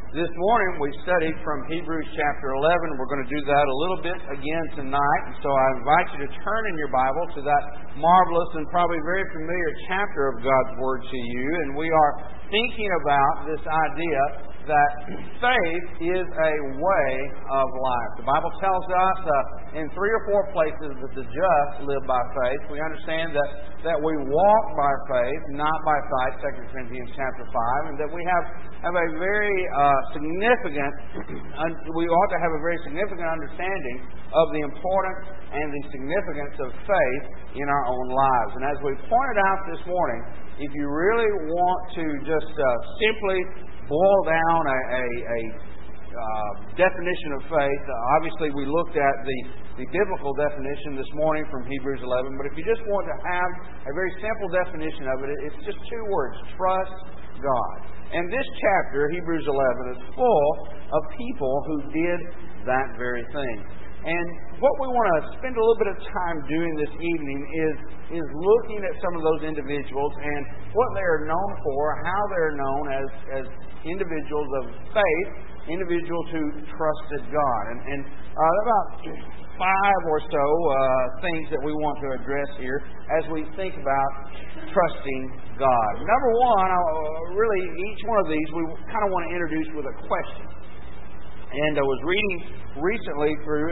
This morning we studied from Hebrews chapter 11. We're going to do that a little bit again tonight. And so I invite you to turn in your Bible to that marvelous and probably very familiar chapter of God's Word to you. And we are thinking about this idea that faith is a way of life. The Bible tells us in 3 or 4 places that the just live by faith. We understand that we walk by faith, not by sight, 2 Corinthians chapter 5, and that we have a very significant, we ought to have a very significant understanding of the importance and the significance of faith in our own lives. And as we pointed out this morning, if you really want to just simply boil down a definition of faith, obviously we looked at the biblical definition this morning from Hebrews 11, but if you just want to have a very simple definition of it, it's just 2 words: trust God. And this chapter, Hebrews 11, is full of people who did that very thing. And what we want to spend a little bit of time doing this evening is looking at some of those individuals and what they are known for, how they're known as individuals of faith, individuals who trusted God. And about 5 or so things that we want to address here as we think about trusting God. Number one, really each one of these we kind of want to introduce with a question. And I was reading recently through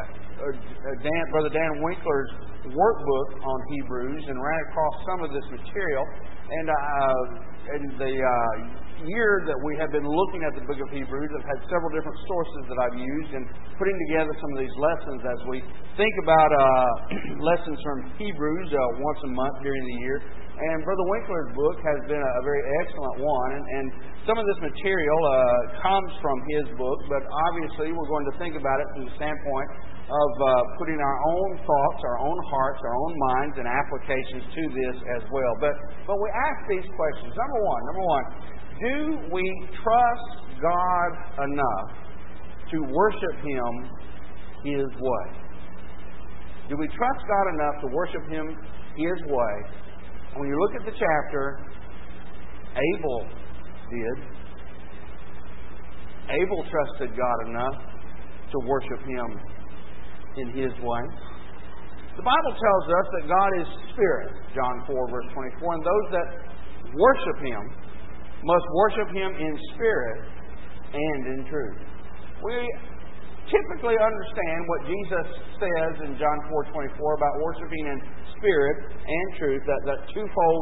Brother Dan Winkler's workbook on Hebrews and ran across some of this material. And in the year that we have been looking at the book of Hebrews, I've had several different sources that I've used in putting together some of these lessons as we think about lessons from Hebrews once a month during the year. And Brother Winkler's book has been a very excellent one. And some of this material comes from his book, but obviously we're going to think about it from the standpoint of putting our own thoughts, our own hearts, our own minds, and applications to this as well. But we ask these questions. Number one, do we trust God enough to worship Him His way? Do we trust God enough to worship Him His way? When you look at the chapter, Abel did. Abel trusted God enough to worship Him in His way. The Bible tells us that God is Spirit, John 4, verse 24, and those that worship Him must worship Him in spirit and in truth. We typically understand what Jesus says in John 4:24 about worshiping in spirit and truth, that twofold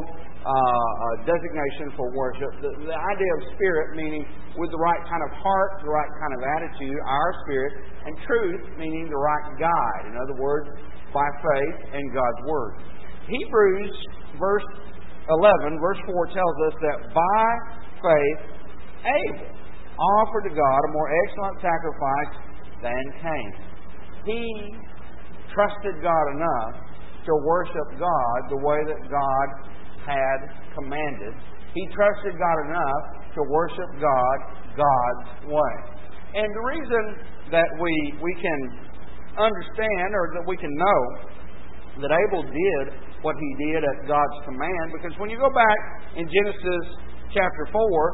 designation for worship. The idea of spirit meaning with the right kind of heart, the right kind of attitude, our spirit, and truth meaning the right guide. In other words, by faith and God's Word. Hebrews verse 11, verse 4 tells us that by faith Abel offered to God a more excellent sacrifice than Cain. He trusted God enough to worship God the way that God had commanded. He trusted God enough to worship God God's way. And the reason that we can understand, or that we can know that Abel did what he did at God's command, because when you go back in Genesis chapter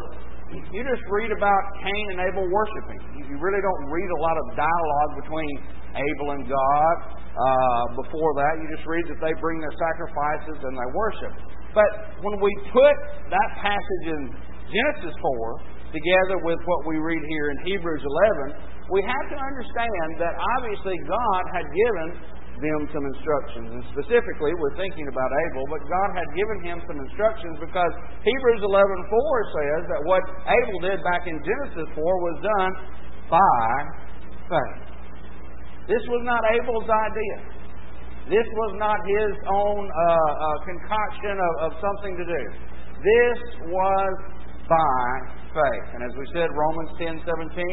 4, you just read about Cain and Abel worshiping. You really don't read a lot of dialogue between Abel and God. Before that, you just read that they bring their sacrifices and they worship. But when we put that passage in Genesis 4 together with what we read here in Hebrews 11, we have to understand that obviously God had given them some instructions. And specifically, we're thinking about Abel, but God had given him some instructions because Hebrews 11:4 says that what Abel did back in Genesis 4 was done by faith. This was not Abel's idea. This was not his own concoction of something to do. This was by faith. And as we said, Romans 10:17,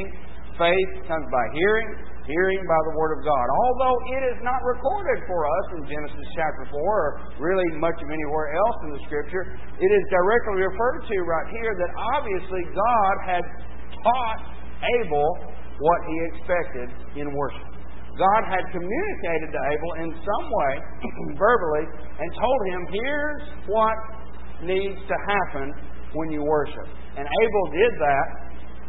faith comes by hearing, hearing by the Word of God. Although it is not recorded for us in Genesis chapter 4, or really much of anywhere else in the Scripture, it is directly referred to right here that obviously God had taught Abel what he expected in worship. God had communicated to Abel in some way, verbally, and told him, here's what needs to happen when you worship. And Abel did that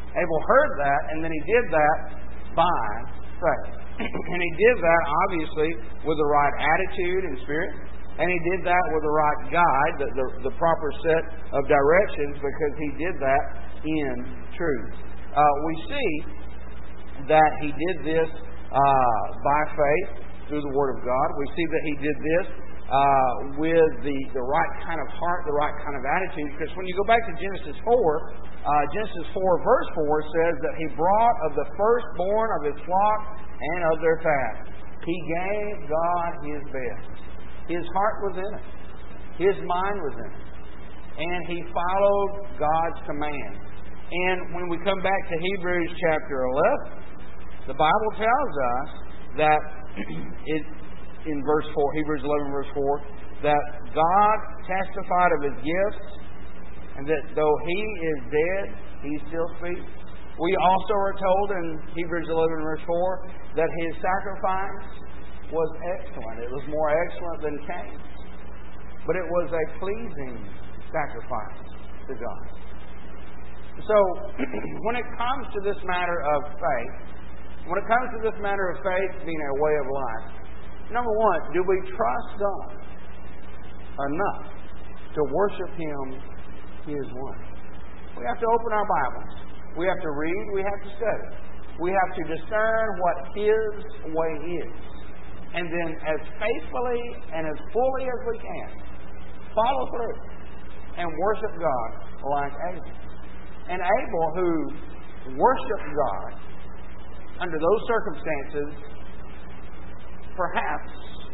Abel heard that, and then he did that by faith. And he did that, obviously, with the right attitude and spirit. And he did that with the right guide, the proper set of directions, because he did that in truth. We see that he did this by faith through the Word of God. We see that he did this with the right kind of heart, the right kind of attitude. Because when you go back to Genesis 4 verse 4 says that he brought of the firstborn of his flock and of their fat. He gave God his best. His heart was in it. His mind was in it. And he followed God's command. And when we come back to Hebrews chapter 11, the Bible tells us that in verse 4, Hebrews 11 verse 4, that God testified of his gifts, and that though he is dead, he still speaks. We also are told in Hebrews 11 verse 4 that his sacrifice was excellent. It was more excellent than Cain's. But it was a pleasing sacrifice to God. So, when it comes to this matter of faith, when it comes to this matter of faith being a way of life, number one, do we trust God enough to worship Him His way? We have to open our Bibles. We have to read. We have to study. We have to discern what His way is. And then as faithfully and as fully as we can, follow through and worship God like Abel. And Abel, who worshiped God under those circumstances, perhaps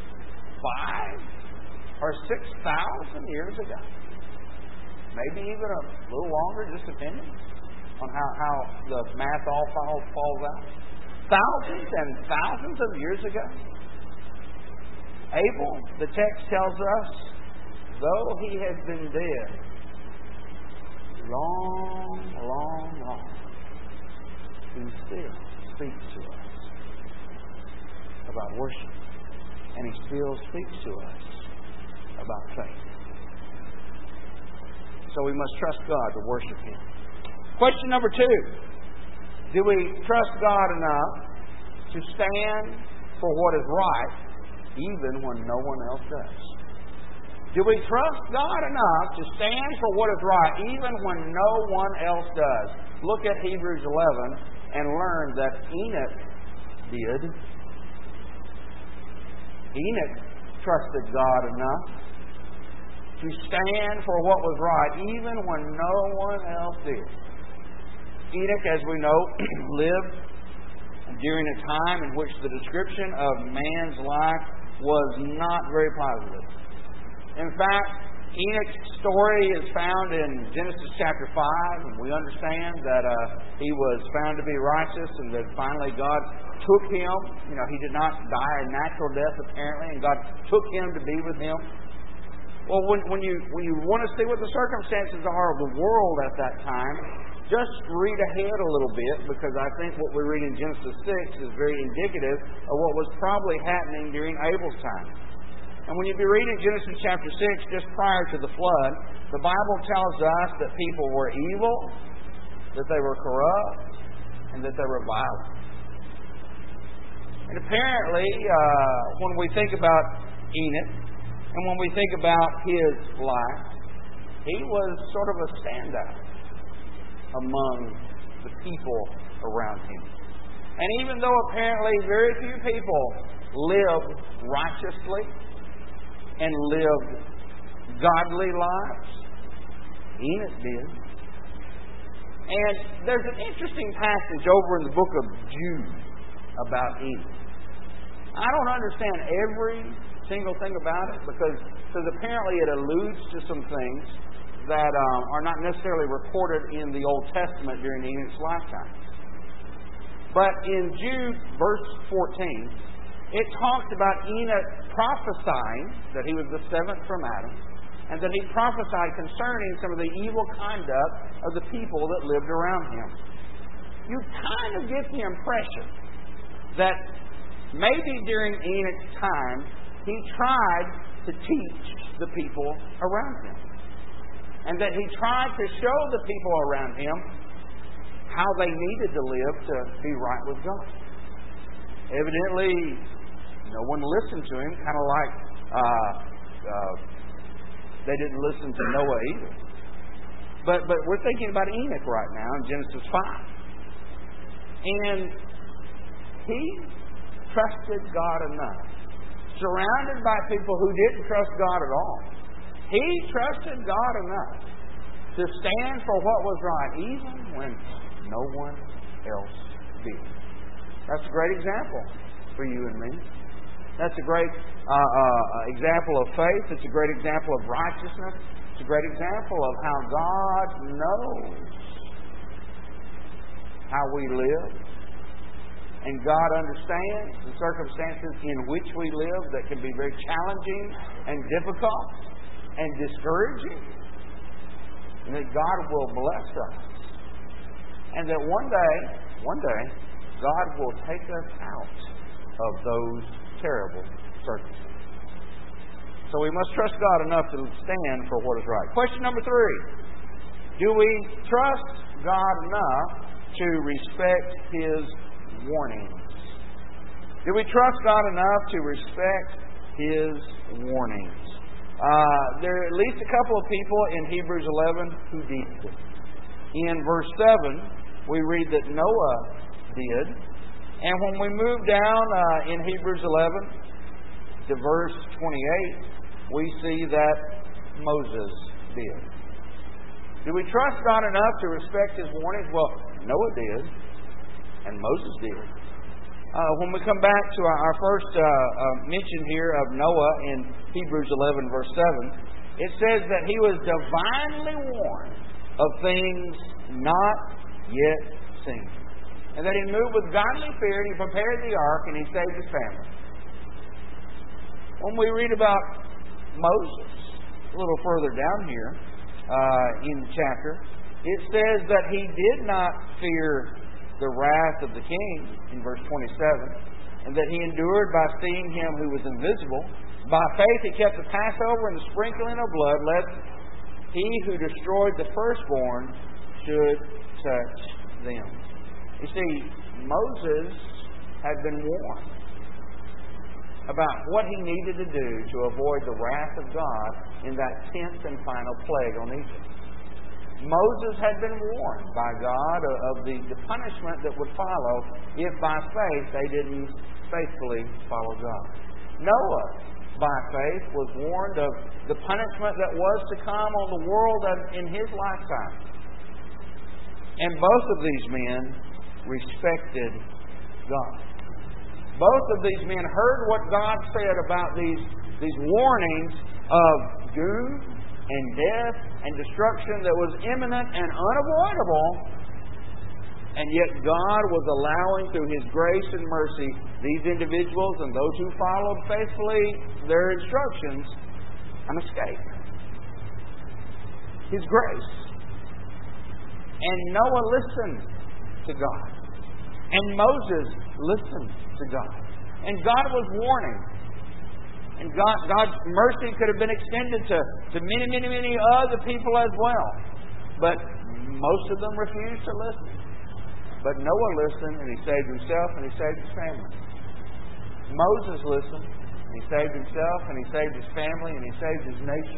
5,000 or 6,000 years ago. Maybe even a little longer, just depending on how the math all falls out. Thousands and thousands of years ago, Abel, the text tells us, though he has been dead long, he still speaks to us about worship. And he still speaks to us about faith. So we must trust God to worship Him. Question number 2. Do we trust God enough to stand for what is right even when no one else does? Do we trust God enough to stand for what is right even when no one else does? Look at Hebrews 11 and learn that Enoch did. Enoch trusted God enough to stand for what was right even when no one else did. Enoch, as we know, lived during a time in which the description of man's life was not very positive. In fact, Enoch's story is found in Genesis chapter 5, and we understand that he was found to be righteous, and that finally God took him. You know, he did not die a natural death apparently, and God took him to be with Him. Well, when you want to see what the circumstances are of the world at that time, just read ahead a little bit, because I think what we read in Genesis 6 is very indicative of what was probably happening during Abel's time. And when you be reading Genesis chapter 6, just prior to the flood, the Bible tells us that people were evil, that they were corrupt, and that they were violent. And apparently, when we think about Enoch, and when we think about his life, he was sort of a standout among the people around him. And even though apparently very few people lived righteously and lived godly lives, Enoch did. And there's an interesting passage over in the book of Jude about Enoch. I don't understand every single thing about it, because apparently it alludes to some things that are not necessarily recorded in the Old Testament during Enoch's lifetime. But in Jude verse 14, it talks about Enoch prophesying that he was the seventh from Adam, and that he prophesied concerning some of the evil conduct of the people that lived around him. You kind of get the impression that maybe during Enoch's time, he tried to teach the people around him. And that he tried to show the people around him how they needed to live to be right with God. Evidently, no one listened to him, kind of like they didn't listen to Noah either. But we're thinking about Enoch right now in Genesis 5. And he trusted God enough, surrounded by people who didn't trust God at all. He trusted God enough to stand for what was right, even when no one else did. That's a great example for you and me. That's a great example of faith. It's a great example of righteousness. It's a great example of how God knows how we live. And God understands the circumstances in which we live that can be very challenging and difficult and discouraging. And that God will bless us. And that one day, God will take us out of those terrible circumstances. So we must trust God enough to stand for what is right. Question number 3. Do we trust God enough to respect His warnings? Do we trust God enough to respect His warnings? There are at least a couple of people in Hebrews 11 who did. In verse 7, we read that Noah did. And when we move down in Hebrews 11 to verse 28, we see that Moses did. Do we trust God enough to respect His warnings? Well, Noah did, and Moses did. When we come back to our first mention here of Noah in Hebrews 11, verse 7, it says that he was divinely warned of things not yet seen. And that he moved with godly fear, and he prepared the ark, and he saved his family. When we read about Moses, a little further down here in the chapter, it says that he did not fear the wrath of the king, in verse 27, and that he endured by seeing him who was invisible. By faith he kept the Passover and the sprinkling of blood, lest he who destroyed the firstborn should touch them. You see, Moses had been warned about what he needed to do to avoid the wrath of God in that 10th and final plague on Egypt. Moses had been warned by God of the punishment that would follow if by faith they didn't faithfully follow God. Noah, by faith, was warned of the punishment that was to come on the world in his lifetime. And both of these men respected God. Both of these men heard what God said about these warnings of doom and death and destruction that was imminent and unavoidable, and yet God was allowing through His grace and mercy these individuals and those who followed faithfully their instructions an escape. His grace. And Noah listened to God. And Moses listened to God. And God was warning. And God's mercy could have been extended to many, many, many other people as well. But most of them refused to listen. But Noah listened, and he saved himself, and he saved his family. Moses listened, and he saved himself, and he saved his family, and he saved his nation.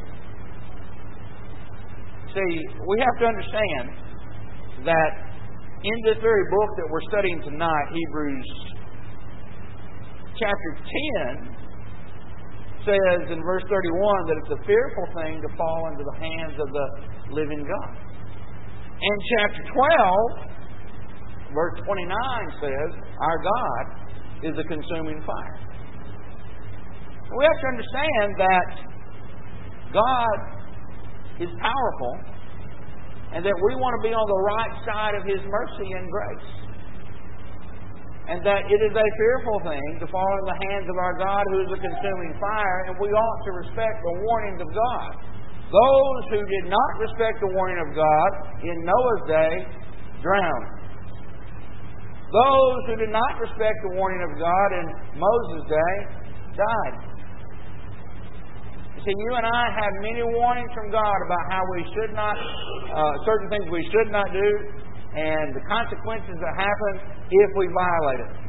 See, we have to understand that in this very book that we're studying tonight, Hebrews chapter 10, says in verse 31 that it's a fearful thing to fall into the hands of the living God. And chapter 12, verse 29 says, our God is a consuming fire. We have to understand that God is powerful and that we want to be on the right side of His mercy and grace. And that it is a fearful thing to fall in the hands of our God who is a consuming fire, and we ought to respect the warnings of God. Those who did not respect the warning of God in Noah's day drowned. Those who did not respect the warning of God in Moses' day died. You see, you and I have many warnings from God about how we should not, certain things we should not do, and the consequences that happen if we violate it.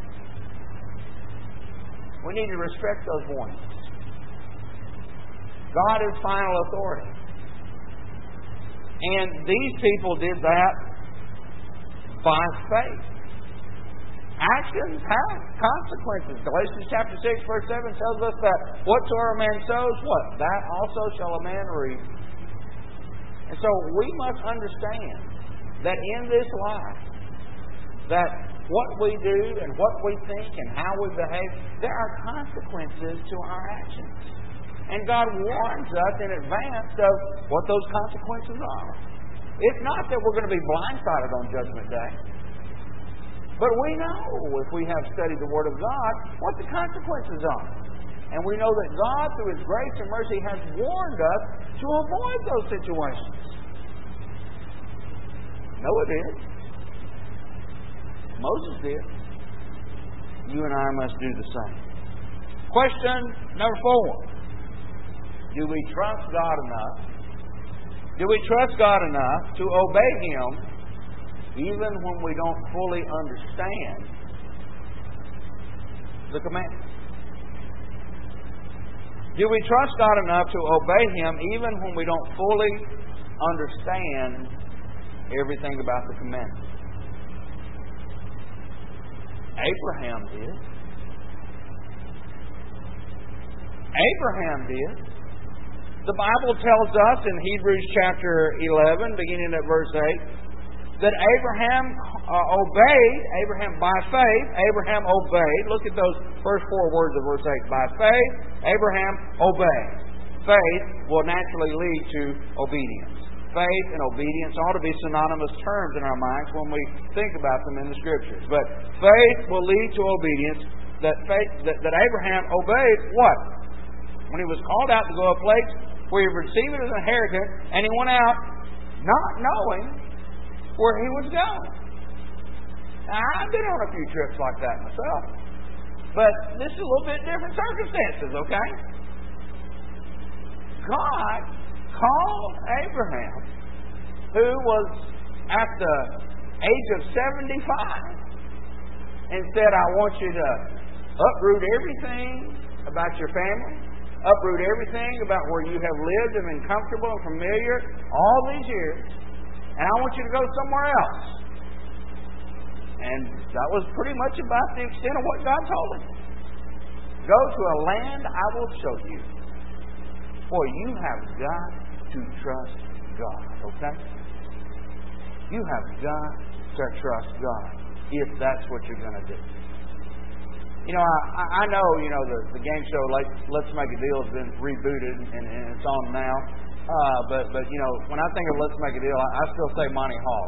We need to respect those warnings. God is final authority. And these people did that by faith. Actions have consequences. Galatians chapter 6, verse 7 tells us that whatsoever a man sows, what? That also shall a man reap. And so we must understand that in this life, that what we do and what we think and how we behave, there are consequences to our actions. And God warns us in advance of what those consequences are. It's not that we're going to be blindsided on Judgment Day. But we know, if we have studied the Word of God, what the consequences are. And we know that God, through His grace and mercy, has warned us to avoid those situations. Noah did. Moses did. You and I must do the same. Question number 4. Do we trust God enough? Do we trust God enough to obey Him even when we don't fully understand the commandments? Do we trust God enough to obey Him even when we don't fully understand everything about the commandments? Abraham did. Abraham did. The Bible tells us in Hebrews chapter 11, beginning at verse 8, that Abraham obeyed, Abraham by faith, Abraham obeyed. Look at those first 4 words of verse 8. By faith, Abraham obeyed. Faith will naturally lead to obedience. Faith and obedience ought to be synonymous terms in our minds when we think about them in the Scriptures. But faith will lead to obedience. That Abraham obeyed what? When he was called out to go a place where he received it as an inheritance, and he went out not knowing where he was going. Now, I've been on a few trips like that myself. But this is a little bit different circumstances, okay? God called Abraham, who was at the age of 75, and said, I want you to uproot everything about your family, uproot everything about where you have lived and been comfortable and familiar all these years, and I want you to go somewhere else. And that was pretty much about the extent of what God told him. Go to a land I will show you. Boy, you have got to trust God, okay? You have got to trust God if that's what you're going to do. You know, I know, the game show Let's Make a Deal has been rebooted and it's on now. But when I think of Let's Make a Deal, I still say Monty Hall.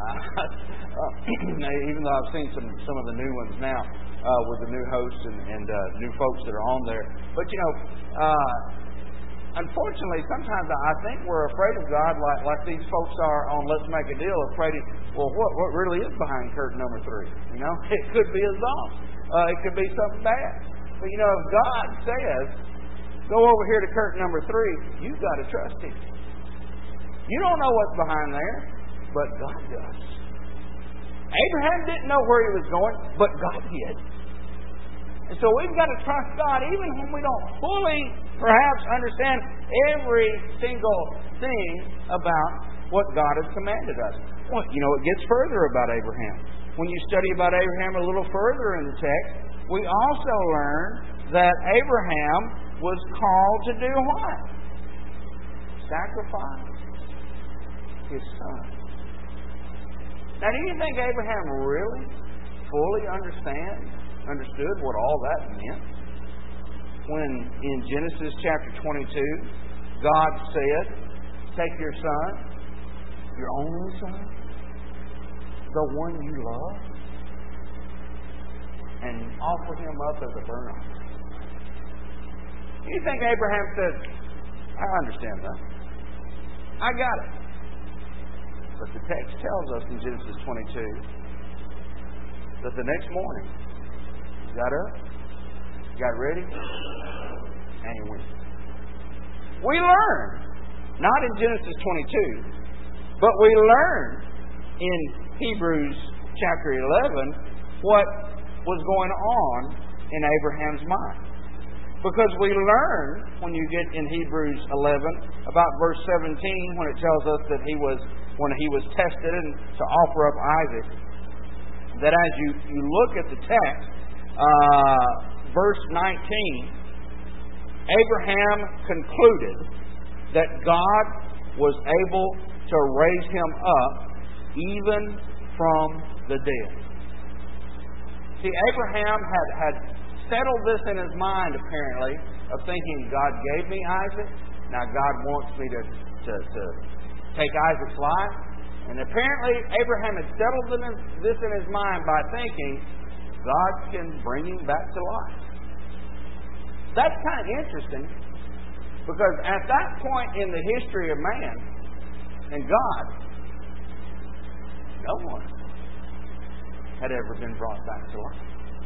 Even though I've seen some of the new ones now with the new hosts and new folks that are on there. But unfortunately, sometimes I think we're afraid of God like these folks are on Let's Make a Deal, afraid of, what really is behind curtain number 3? It could be a bomb. It could be something bad. But if God says, go over here to curtain number 3, you've got to trust Him. You don't know what's behind there, but God does. Abraham didn't know where he was going, but God did. And so we've got to trust God even when we don't fully, perhaps, understand every single thing about what God has commanded us. Well, it gets further about Abraham. When you study about Abraham a little further in the text, we also learn that Abraham was called to do what? Sacrifice his son. Now, do you think Abraham really fully understood what all that meant? When in Genesis chapter 22, God said, take your son, your only son, the one you love, and offer him up as a burnt offering. Do you think Abraham said, I understand that. I got it. But the text tells us in Genesis 22 that the next morning he got up, got ready, and he went. We learn, not in Genesis 22, but we learn in Hebrews chapter 11 what was going on in Abraham's mind. Because we learn, when you get in Hebrews 11, about verse 17, when it tells us that when he was tested and to offer up Isaac, that as you look at the text, verse 19, Abraham concluded that God was able to raise him up even from the dead. See, Abraham had settled this in his mind, apparently, of thinking, God gave me Isaac, now God wants me to take Isaac's life. And apparently Abraham had settled this in his mind by thinking, God can bring him back to life. That's kind of interesting, because at that point in the history of man and God, no one had ever been brought back to life.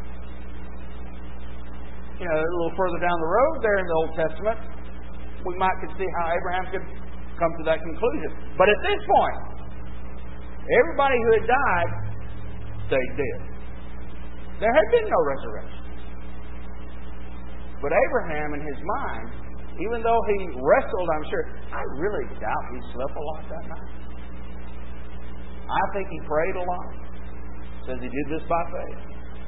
You know, a little further down the road there in the Old Testament, we might could see how Abraham could come to that conclusion. But at this point, everybody who had died stayed dead. There had been no resurrection. But Abraham, in his mind, even though he wrestled, I'm sure, I really doubt he slept a lot that night. I think he prayed a lot. Says he did this by faith.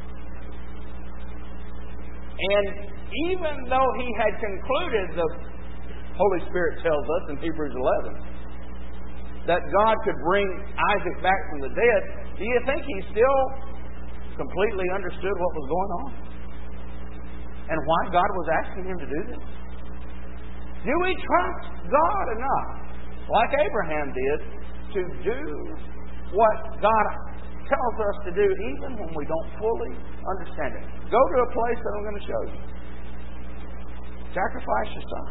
And even though he had concluded, the Holy Spirit tells us in Hebrews 11, that God could bring Isaac back from the dead, do you think he still completely understood what was going on? And why God was asking him to do this? Do we trust God enough, like Abraham did, to do what God tells us to do even when we don't fully understand it? Go to a place that I'm going to show you. Sacrifice your son.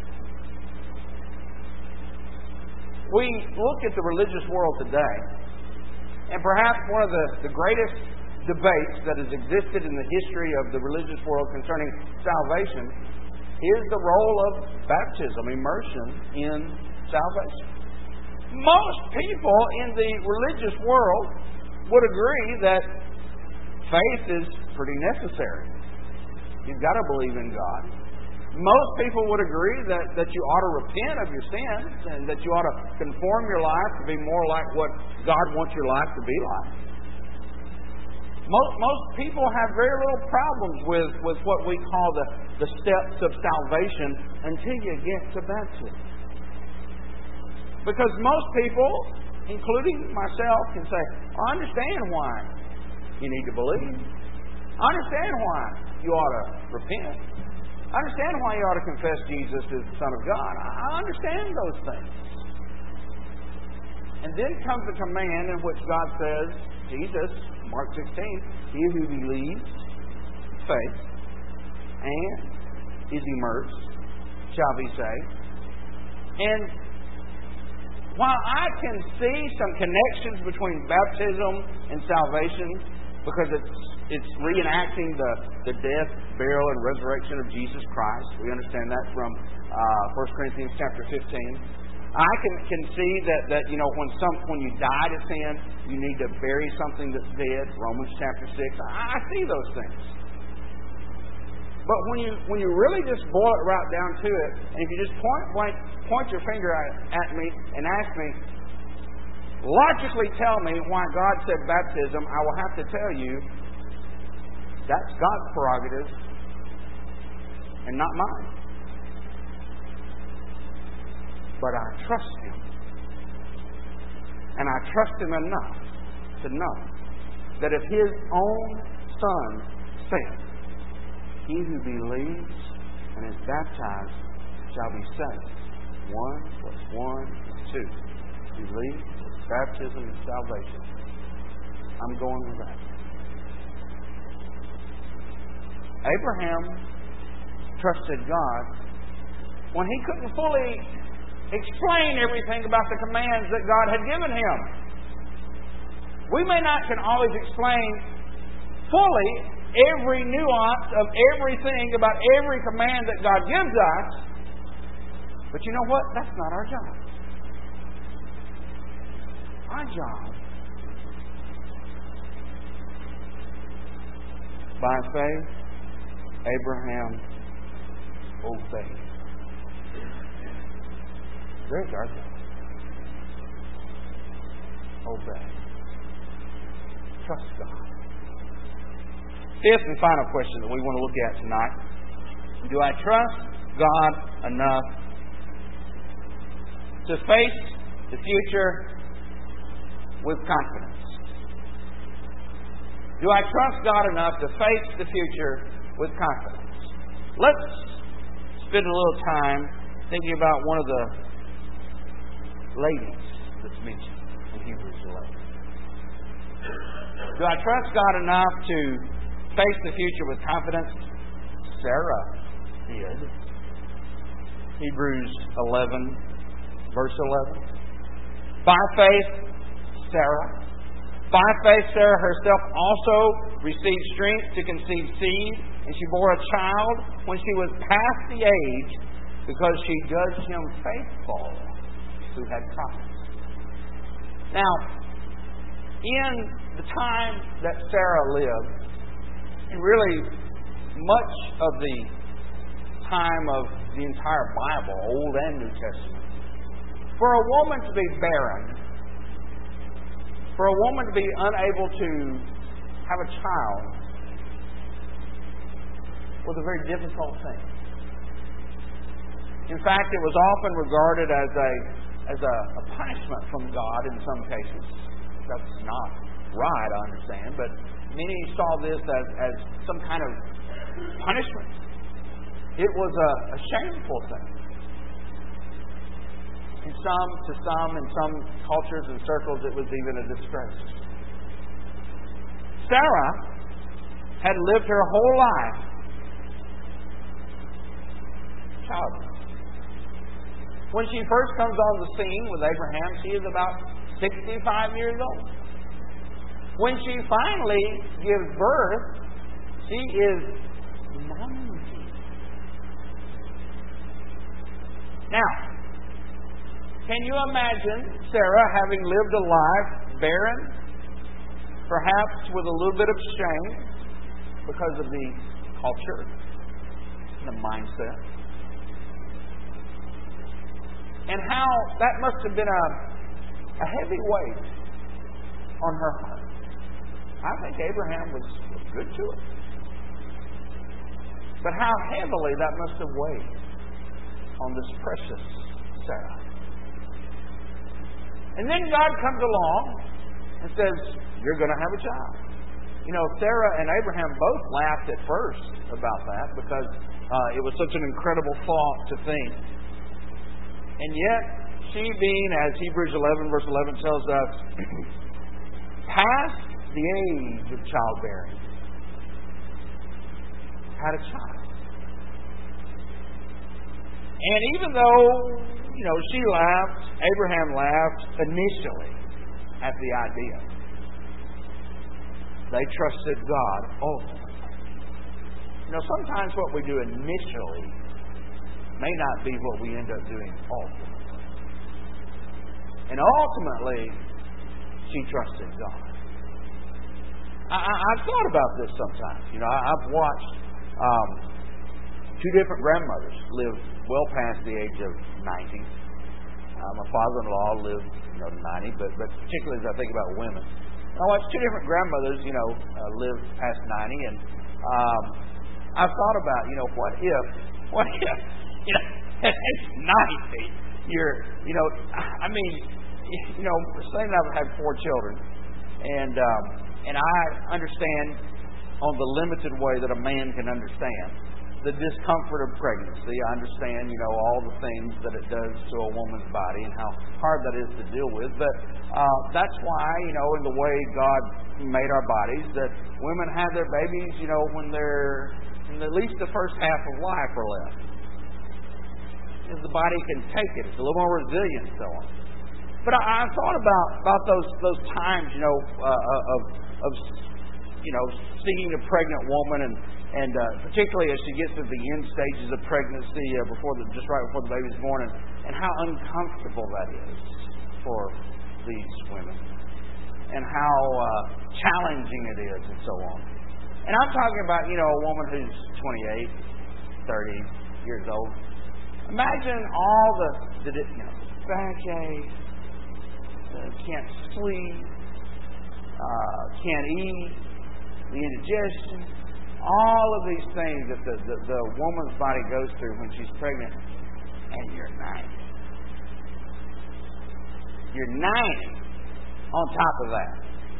We look at the religious world today, and perhaps one of the greatest debates that has existed in the history of the religious world concerning salvation is the role of baptism, immersion in salvation. Most people in the religious world would agree that faith is pretty necessary. You've got to believe in God. Most people would agree that you ought to repent of your sins and that you ought to conform your life to be more like what God wants your life to be like. Most people have very little problems with what we call the steps of salvation until you get to baptism. Because most people, including myself, can say, I understand why you need to believe. I understand why you ought to repent. I understand why you ought to confess Jesus as the Son of God. I understand those things. And then comes the command in which God says, Jesus, Mark 16, he who believes, faith, and is immersed shall be saved. And while I can see some connections between baptism and salvation, because it's reenacting the death, burial, and resurrection of Jesus Christ. We understand that from 1 Corinthians chapter 15. I can see that you know when you die to sin, you need to bury something that's dead. Romans chapter 6. I see those things. But when you really just boil it right down to it, and if you just point your finger at me and ask me, logically tell me why God said baptism, I will have to tell you that's God's prerogative and not mine. But I trust Him. And I trust Him enough to know that if His own Son said, he who believes and is baptized shall be saved. 1 plus 1 is 2. Belief, baptism, and salvation. I'm going with that. Abraham trusted God when he couldn't fully explain everything about the commands that God had given him. We may not can always explain fully every nuance of everything about every command that God gives us, but you know what? That's not our job. Our job By faith, Abraham obeyed. There's our God. Obey. Trust God. Fifth and final question that we want to look at tonight. Do I trust God enough to face the future with confidence? Do I trust God enough to face the future with confidence? Let's spend a little time thinking about one of the ladies that's mentioned in Hebrews 11. Do I trust God enough to face the future with confidence? Sarah did. Hebrews 11, verse 11. By faith, Sarah. By faith, Sarah herself also received strength to conceive seed, and she bore a child when she was past the age, because she judged him faithful who had promised. Now, in the time that Sarah lived, and really much of the time of the entire Bible, Old and New Testament, for a woman to be barren, for a woman to be unable to have a child, was a very difficult thing. In fact, it was often regarded as a punishment from God in some cases. That's not right, I understand, but many saw this as some kind of punishment. It was a shameful thing. In some cultures and circles, it was even a disgrace. Sarah had lived her whole life childless. When she first comes on the scene with Abraham, she is about 65 years old. When she finally gives birth, she is 90. Now, can you imagine Sarah having lived a life barren, perhaps with a little bit of shame because of the culture, the mindset, and how that must have been a heavy weight on her heart? I think Abraham was good to her. But how heavily that must have weighed on this precious Sarah. And then God comes along and says, you're going to have a child. You know, Sarah and Abraham both laughed at first about that because it was such an incredible thought to think. And yet, she being, as Hebrews 11 verse 11 tells us, past the age of childbearing, had a child. And even though, you know, she laughed, Abraham laughed initially at the idea, they trusted God ultimately. You know, sometimes what we do initially may not be what we end up doing ultimately. And ultimately, she trusted God. I've thought about this sometimes. You know, I've watched two different grandmothers live well past the age of 90. My father-in-law lived, to 90, but particularly as I think about women, I watched two different grandmothers, live past 90, and I've thought about, what if, at 90, saying I've had 4 children, and I understand on the limited way that a man can understand the discomfort of pregnancy. I understand, all the things that it does to a woman's body and how hard that is to deal with. But that's why, in the way God made our bodies, that women have their babies, when they're in at least the first half of life or less. Because the body can take it. It's a little more resilient and so on. But I thought about those times, of seeing a pregnant woman and particularly as she gets to the end stages of pregnancy just right before the baby's born, and how uncomfortable that is for these women, and how challenging it is, and so on. And I'm talking about, a woman who's 28, 30 years old. Imagine all the backache, can't sleep, can't eat, the indigestion, all of these things that the woman's body goes through when she's pregnant, and you're 90. You're 90 on top of that.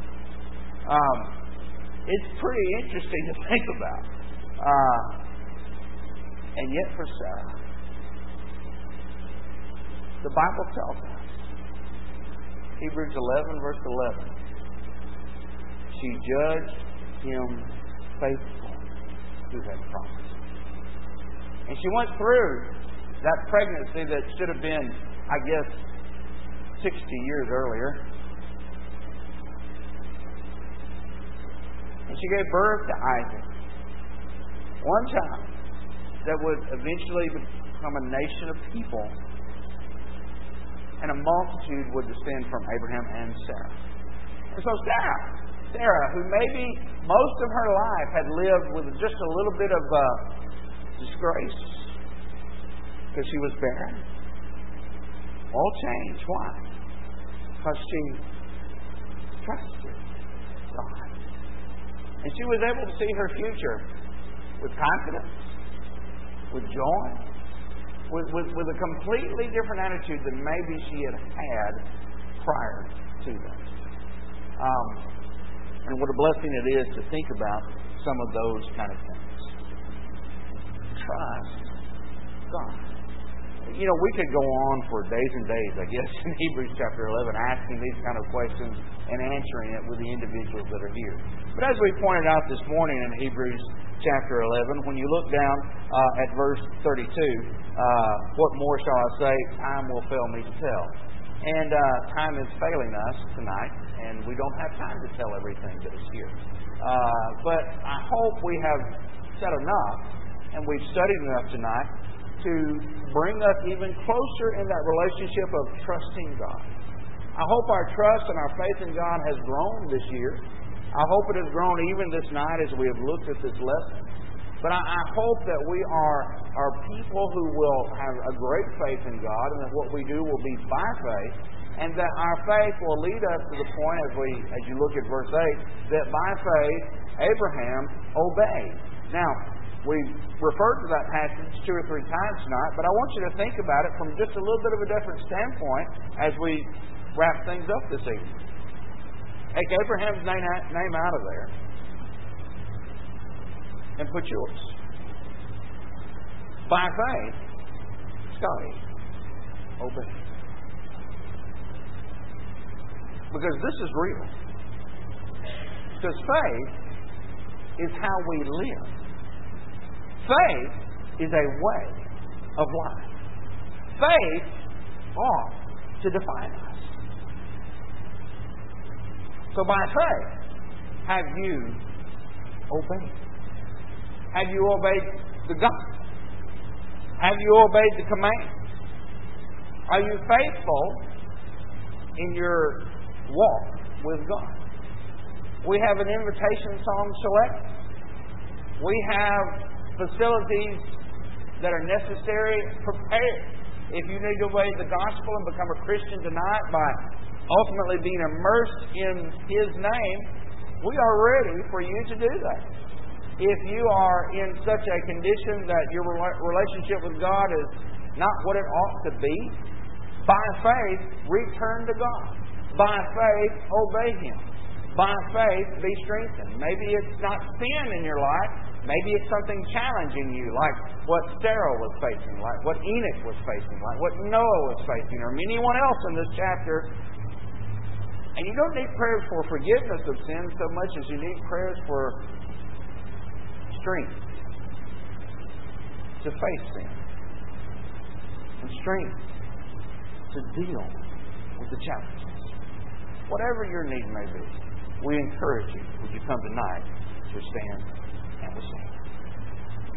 It's pretty interesting to think about. And yet for Sarah, the Bible tells us, Hebrews 11, verse 11, she judged him faithful who had promised. And she went through that pregnancy that should have been, 60 years earlier. And she gave birth to Isaac, one child that would eventually become a nation of people, and a multitude would descend from Abraham and Sarah. And so Sarah, who maybe most of her life had lived with just a little bit of disgrace because she was barren, all changed. Why? Because she trusted God. And she was able to see her future with confidence, with joy, with a completely different attitude than maybe she had prior to that. And what a blessing it is to think about some of those kind of things. Trust God. We could go on for days and days, in Hebrews chapter 11, asking these kind of questions and answering it with the individuals that are here. But as we pointed out this morning in Hebrews chapter 11, when you look down at verse 32, what more shall I say? Time will fail me to tell. And time is failing us tonight, and we don't have time to tell everything that is here. But I hope we have said enough, and we've studied enough tonight to bring us even closer in that relationship of trusting God. I hope our trust and our faith in God has grown this year. I hope it has grown even this night as we have looked at this lesson. But I hope that we are people who will have a great faith in God, and that what we do will be by faith, and that our faith will lead us to the point, as you look at verse 8, that by faith Abraham obeyed. Now, we've referred to that passage 2 or 3 times tonight, but I want you to think about it from just a little bit of a different standpoint as we wrap things up this evening. Take Abraham's name out of there and put yours. By faith, Scotty obeyed. Because this is real. Because faith is how we live. Faith is a way of life. Faith ought to define us. So by faith, have you obeyed? Have you obeyed the gospel? Have you obeyed the command? Are you faithful in your walk with God? We have an invitation song select. We have facilities that are necessary, prepared. If you need to obey the gospel and become a Christian tonight by ultimately being immersed in His name, we are ready for you to do that. If you are in such a condition that your relationship with God is not what it ought to be, by faith, return to God. By faith, obey Him. By faith, be strengthened. Maybe it's not sin in your life. Maybe it's something challenging you, like what Sarah was facing, like what Enoch was facing, like what Noah was facing, or anyone else in this chapter. And you don't need prayers for forgiveness of sin so much as you need prayers for strength to face sin, and strength to deal with the challenges. Whatever your need may be, we encourage you, would you come tonight to stand and to sing.